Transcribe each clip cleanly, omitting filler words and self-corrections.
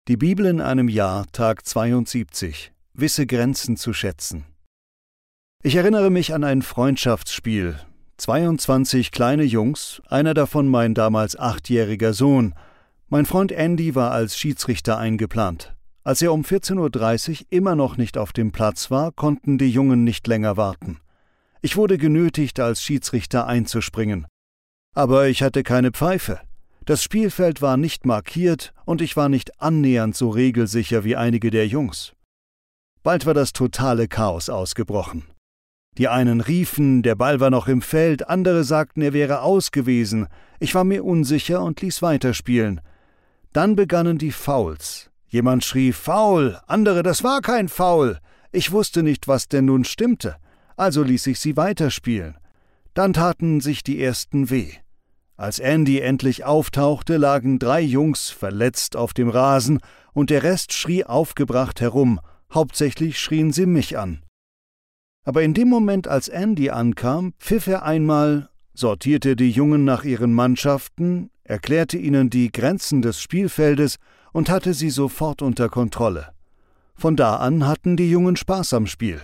Die Bibel in einem Jahr, Tag 72. Wisse Grenzen zu schätzen. Ich erinnere mich an ein Freundschaftsspiel. 22 kleine Jungs, einer davon mein damals 8-jähriger Sohn. Mein Freund Andy war als Schiedsrichter eingeplant. Als er um 14:30 Uhr immer noch nicht auf dem Platz war, konnten die Jungen nicht länger warten. Ich wurde genötigt, als Schiedsrichter einzuspringen. Aber ich hatte keine Pfeife. Das Spielfeld war nicht markiert und ich war nicht annähernd so regelsicher wie einige der Jungs. Bald war das totale Chaos ausgebrochen. Die einen riefen, der Ball war noch im Feld, andere sagten, er wäre aus gewesen. Ich war mir unsicher und ließ weiterspielen. Dann begannen die Fouls. Jemand schrie Foul, andere, das war kein Foul. Ich wusste nicht, was denn nun stimmte, also ließ ich sie weiterspielen. Dann taten sich die ersten weh. Als Andy endlich auftauchte, lagen 3 Jungs verletzt auf dem Rasen und der Rest schrie aufgebracht herum. Hauptsächlich schrien sie mich an. Aber in dem Moment, als Andy ankam, pfiff er einmal, sortierte die Jungen nach ihren Mannschaften, erklärte ihnen die Grenzen des Spielfeldes und hatte sie sofort unter Kontrolle. Von da an hatten die Jungen Spaß am Spiel.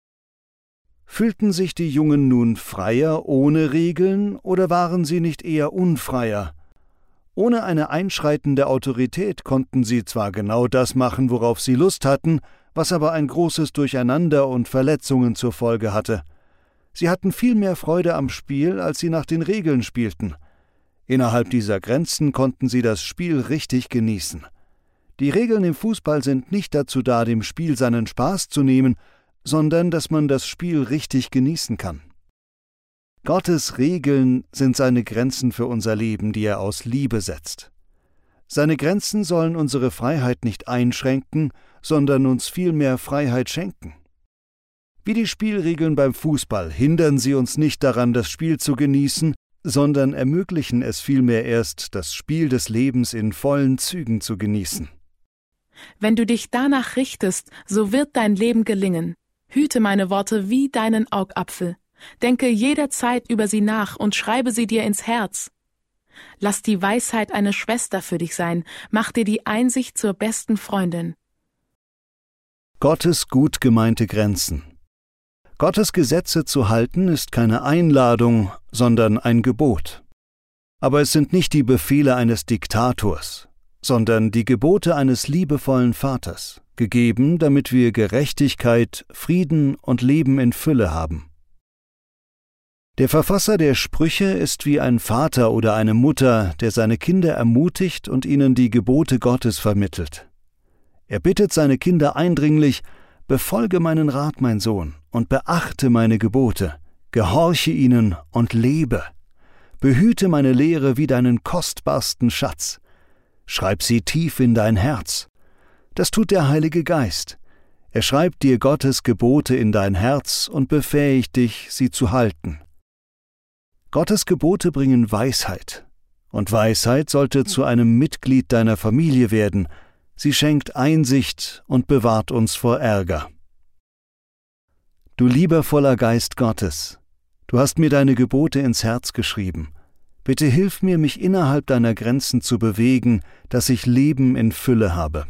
Fühlten sich die Jungen nun freier ohne Regeln oder waren sie nicht eher unfreier? Ohne eine einschreitende Autorität konnten sie zwar genau das machen, worauf sie Lust hatten, was aber ein großes Durcheinander und Verletzungen zur Folge hatte. Sie hatten viel mehr Freude am Spiel, als sie nach den Regeln spielten. Innerhalb dieser Grenzen konnten sie das Spiel richtig genießen. Die Regeln im Fußball sind nicht dazu da, dem Spiel seinen Spaß zu nehmen, sondern dass man das Spiel richtig genießen kann. Gottes Regeln sind seine Grenzen für unser Leben, die er aus Liebe setzt. Seine Grenzen sollen unsere Freiheit nicht einschränken, sondern uns viel mehr Freiheit schenken. Wie die Spielregeln beim Fußball hindern sie uns nicht daran, das Spiel zu genießen, sondern ermöglichen es vielmehr erst, das Spiel des Lebens in vollen Zügen zu genießen. Wenn du dich danach richtest, so wird dein Leben gelingen. Hüte meine Worte wie deinen Augapfel. Denke jederzeit über sie nach und schreibe sie dir ins Herz. Lass die Weisheit eine Schwester für dich sein, mach dir die Einsicht zur besten Freundin. Gottes gut gemeinte Grenzen. Gottes Gesetze zu halten ist keine Einladung, sondern ein Gebot. Aber es sind nicht die Befehle eines Diktators, sondern die Gebote eines liebevollen Vaters, gegeben, damit wir Gerechtigkeit, Frieden und Leben in Fülle haben. Der Verfasser der Sprüche ist wie ein Vater oder eine Mutter, der seine Kinder ermutigt und ihnen die Gebote Gottes vermittelt. Er bittet seine Kinder eindringlich: Befolge meinen Rat, mein Sohn, und beachte meine Gebote, gehorche ihnen und lebe. Behüte meine Lehre wie deinen kostbarsten Schatz. Schreib sie tief in dein Herz. Das tut der Heilige Geist. Er schreibt dir Gottes Gebote in dein Herz und befähigt dich, sie zu halten. Gottes Gebote bringen Weisheit. Und Weisheit sollte zu einem Mitglied deiner Familie werden. Sie schenkt Einsicht und bewahrt uns vor Ärger. Du liebevoller Geist Gottes, du hast mir deine Gebote ins Herz geschrieben. Bitte hilf mir, mich innerhalb deiner Grenzen zu bewegen, dass ich Leben in Fülle habe.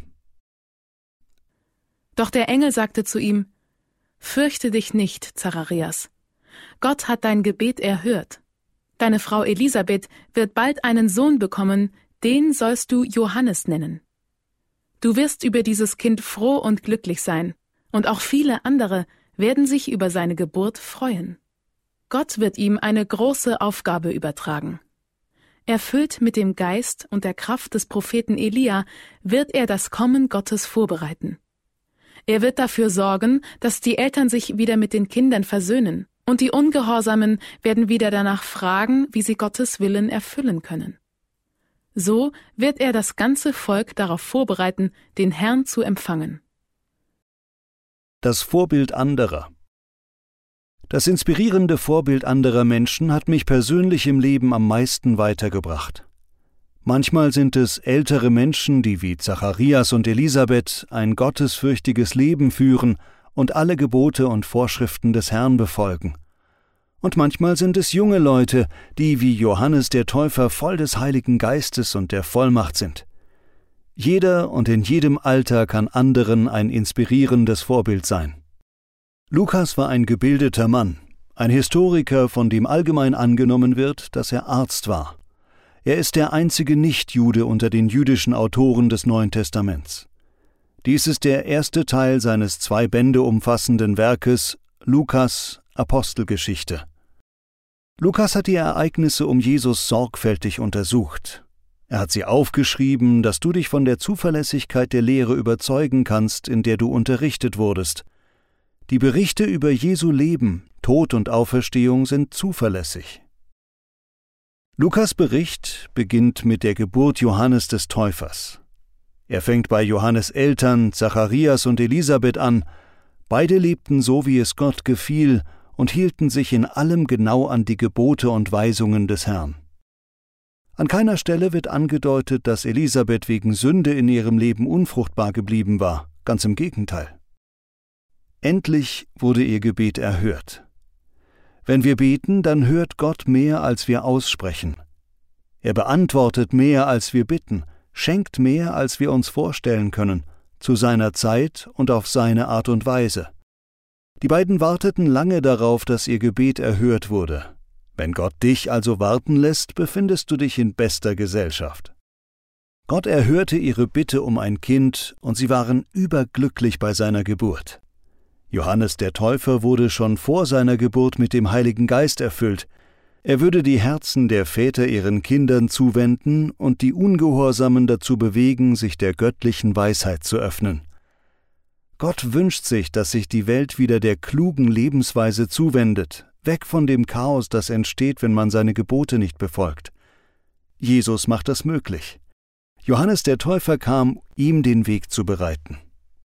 Doch der Engel sagte zu ihm: Fürchte dich nicht, Zacharias. Gott hat dein Gebet erhört. Deine Frau Elisabeth wird bald einen Sohn bekommen, den sollst du Johannes nennen. Du wirst über dieses Kind froh und glücklich sein, und auch viele andere werden sich über seine Geburt freuen. Gott wird ihm eine große Aufgabe übertragen. Erfüllt mit dem Geist und der Kraft des Propheten Elia wird er das Kommen Gottes vorbereiten. Er wird dafür sorgen, dass die Eltern sich wieder mit den Kindern versöhnen, und die Ungehorsamen werden wieder danach fragen, wie sie Gottes Willen erfüllen können. So wird er das ganze Volk darauf vorbereiten, den Herrn zu empfangen. Das Vorbild anderer. Das inspirierende Vorbild anderer Menschen hat mich persönlich im Leben am meisten weitergebracht. Manchmal sind es ältere Menschen, die wie Zacharias und Elisabeth ein gottesfürchtiges Leben führen und alle Gebote und Vorschriften des Herrn befolgen. Und manchmal sind es junge Leute, die wie Johannes der Täufer voll des Heiligen Geistes und der Vollmacht sind. Jeder und in jedem Alter kann anderen ein inspirierendes Vorbild sein. Lukas war ein gebildeter Mann, ein Historiker, von dem allgemein angenommen wird, dass er Arzt war. Er ist der einzige Nichtjude unter den jüdischen Autoren des Neuen Testaments. Dies ist der erste Teil seines 2 Bände umfassenden Werkes Lukas Apostelgeschichte. Lukas hat die Ereignisse um Jesus sorgfältig untersucht. Er hat sie aufgeschrieben, dass du dich von der Zuverlässigkeit der Lehre überzeugen kannst, in der du unterrichtet wurdest. Die Berichte über Jesu Leben, Tod und Auferstehung sind zuverlässig. Lukas' Bericht beginnt mit der Geburt Johannes des Täufers. Er fängt bei Johannes' Eltern, Zacharias und Elisabeth an. Beide lebten so, wie es Gott gefiel, und hielten sich in allem genau an die Gebote und Weisungen des Herrn. An keiner Stelle wird angedeutet, dass Elisabeth wegen Sünde in ihrem Leben unfruchtbar geblieben war, ganz im Gegenteil. Endlich wurde ihr Gebet erhört. Wenn wir beten, dann hört Gott mehr, als wir aussprechen. Er beantwortet mehr, als wir bitten, schenkt mehr, als wir uns vorstellen können, zu seiner Zeit und auf seine Art und Weise. Die beiden warteten lange darauf, dass ihr Gebet erhört wurde. Wenn Gott dich also warten lässt, befindest du dich in bester Gesellschaft. Gott erhörte ihre Bitte um ein Kind, und sie waren überglücklich bei seiner Geburt. Johannes der Täufer wurde schon vor seiner Geburt mit dem Heiligen Geist erfüllt. Er würde die Herzen der Väter ihren Kindern zuwenden und die Ungehorsamen dazu bewegen, sich der göttlichen Weisheit zu öffnen. Gott wünscht sich, dass sich die Welt wieder der klugen Lebensweise zuwendet, weg von dem Chaos, das entsteht, wenn man seine Gebote nicht befolgt. Jesus macht das möglich. Johannes der Täufer kam, ihm den Weg zu bereiten.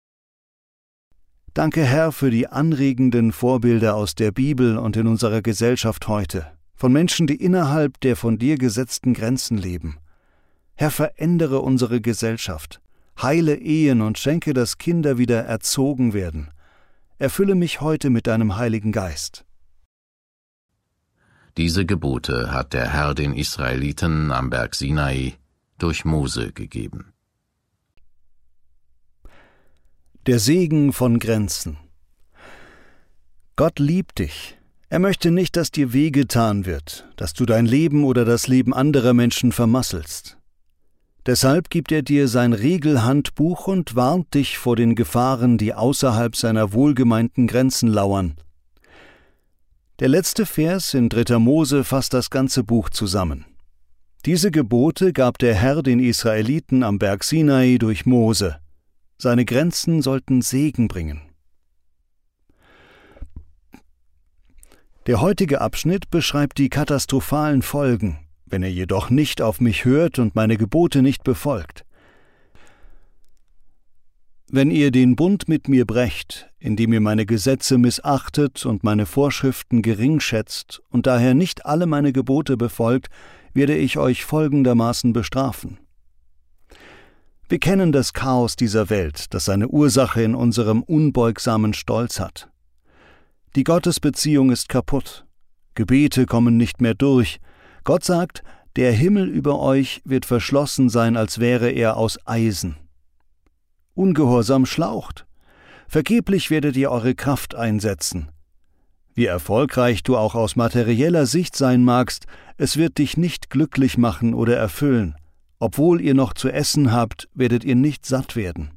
Danke, Herr, für die anregenden Vorbilder aus der Bibel und in unserer Gesellschaft heute, von Menschen, die innerhalb der von dir gesetzten Grenzen leben. Herr, verändere unsere Gesellschaft, heile Ehen und schenke, dass Kinder wieder erzogen werden. Erfülle mich heute mit deinem Heiligen Geist. Diese Gebote hat der Herr den Israeliten am Berg Sinai durch Mose gegeben. Der Segen von Grenzen. Gott liebt dich. Er möchte nicht, dass dir wehgetan wird, dass du dein Leben oder das Leben anderer Menschen vermasselst. Deshalb gibt er dir sein Regelhandbuch und warnt dich vor den Gefahren, die außerhalb seiner wohlgemeinten Grenzen lauern. Der letzte Vers in 3. Mose fasst das ganze Buch zusammen. Diese Gebote gab der Herr den Israeliten am Berg Sinai durch Mose. Seine Grenzen sollten Segen bringen. Der heutige Abschnitt beschreibt die katastrophalen Folgen, wenn ihr jedoch nicht auf mich hört und meine Gebote nicht befolgt. Wenn ihr den Bund mit mir brecht, indem ihr meine Gesetze missachtet und meine Vorschriften geringschätzt und daher nicht alle meine Gebote befolgt, werde ich euch folgendermaßen bestrafen. Wir kennen das Chaos dieser Welt, das seine Ursache in unserem unbeugsamen Stolz hat. Die Gottesbeziehung ist kaputt. Gebete kommen nicht mehr durch. Gott sagt, der Himmel über euch wird verschlossen sein, als wäre er aus Eisen. Ungehorsam schlaucht. Vergeblich werdet ihr eure Kraft einsetzen. Wie erfolgreich du auch aus materieller Sicht sein magst, es wird dich nicht glücklich machen oder erfüllen. Obwohl ihr noch zu essen habt, werdet ihr nicht satt werden.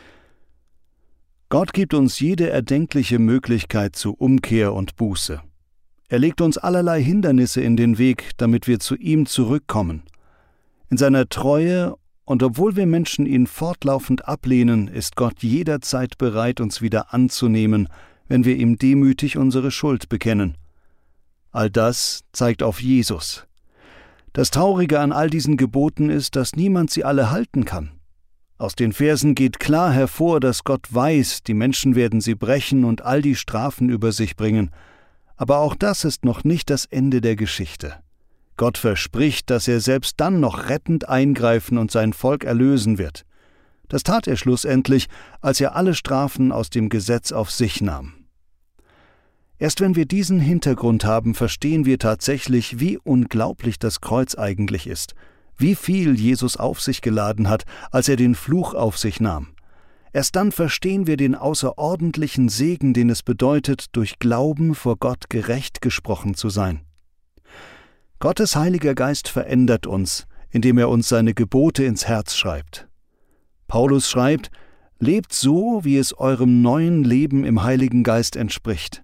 Gott gibt uns jede erdenkliche Möglichkeit zu Umkehr und Buße. Er legt uns allerlei Hindernisse in den Weg, damit wir zu ihm zurückkommen. In seiner Treue, und obwohl wir Menschen ihn fortlaufend ablehnen, ist Gott jederzeit bereit, uns wieder anzunehmen, wenn wir ihm demütig unsere Schuld bekennen. All das zeigt auf Jesus. Das Traurige an all diesen Geboten ist, dass niemand sie alle halten kann. Aus den Versen geht klar hervor, dass Gott weiß, die Menschen werden sie brechen und all die Strafen über sich bringen. Aber auch das ist noch nicht das Ende der Geschichte. Gott verspricht, dass er selbst dann noch rettend eingreifen und sein Volk erlösen wird. Das tat er schlussendlich, als er alle Strafen aus dem Gesetz auf sich nahm. Erst wenn wir diesen Hintergrund haben, verstehen wir tatsächlich, wie unglaublich das Kreuz eigentlich ist, wie viel Jesus auf sich geladen hat, als er den Fluch auf sich nahm. Erst dann verstehen wir den außerordentlichen Segen, den es bedeutet, durch Glauben vor Gott gerecht gesprochen zu sein. Gottes Heiliger Geist verändert uns, indem er uns seine Gebote ins Herz schreibt. Paulus schreibt: Lebt so, wie es eurem neuen Leben im Heiligen Geist entspricht.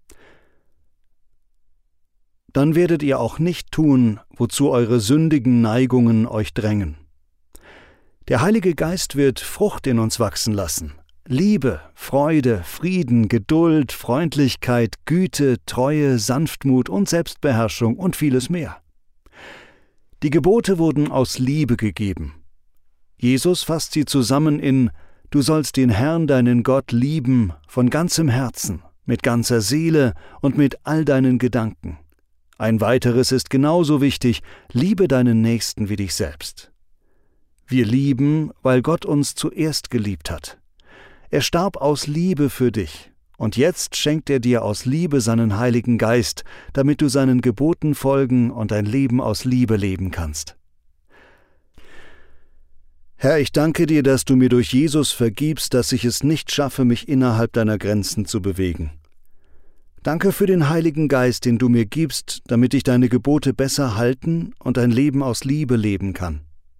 Dann werdet ihr auch nicht tun, wozu eure sündigen Neigungen euch drängen. Der Heilige Geist wird Frucht in uns wachsen lassen. Liebe, Freude, Frieden, Geduld, Freundlichkeit, Güte, Treue, Sanftmut und Selbstbeherrschung und vieles mehr. Die Gebote wurden aus Liebe gegeben. Jesus fasst sie zusammen in: Du sollst den Herrn, deinen Gott, lieben von ganzem Herzen, mit ganzer Seele und mit all deinen Gedanken. Ein weiteres ist genauso wichtig: Liebe deinen Nächsten wie dich selbst. Wir lieben, weil Gott uns zuerst geliebt hat. Er starb aus Liebe für dich, und jetzt schenkt er dir aus Liebe seinen Heiligen Geist, damit du seinen Geboten folgen und ein Leben aus Liebe leben kannst. Herr, ich danke dir, dass du mir durch Jesus vergibst, dass ich es nicht schaffe, mich innerhalb deiner Grenzen zu bewegen. Danke für den Heiligen Geist, den du mir gibst, damit ich deine Gebote besser halten und ein Leben aus Liebe leben kann.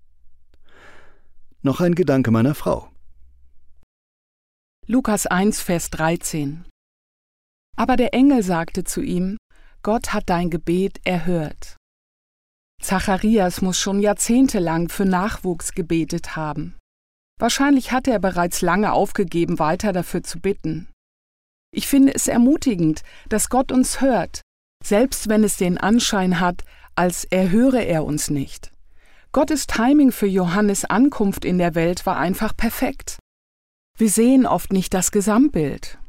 Noch ein Gedanke meiner Frau. Lukas 1, Vers 13. Aber der Engel sagte zu ihm: Gott hat dein Gebet erhört. Zacharias muss schon jahrzehntelang für Nachwuchs gebetet haben. Wahrscheinlich hatte er bereits lange aufgegeben, weiter dafür zu bitten. Ich finde es ermutigend, dass Gott uns hört, selbst wenn es den Anschein hat, als erhöre er uns nicht. Gottes Timing für Johannes' Ankunft in der Welt war einfach perfekt. Wir sehen oft nicht das Gesamtbild.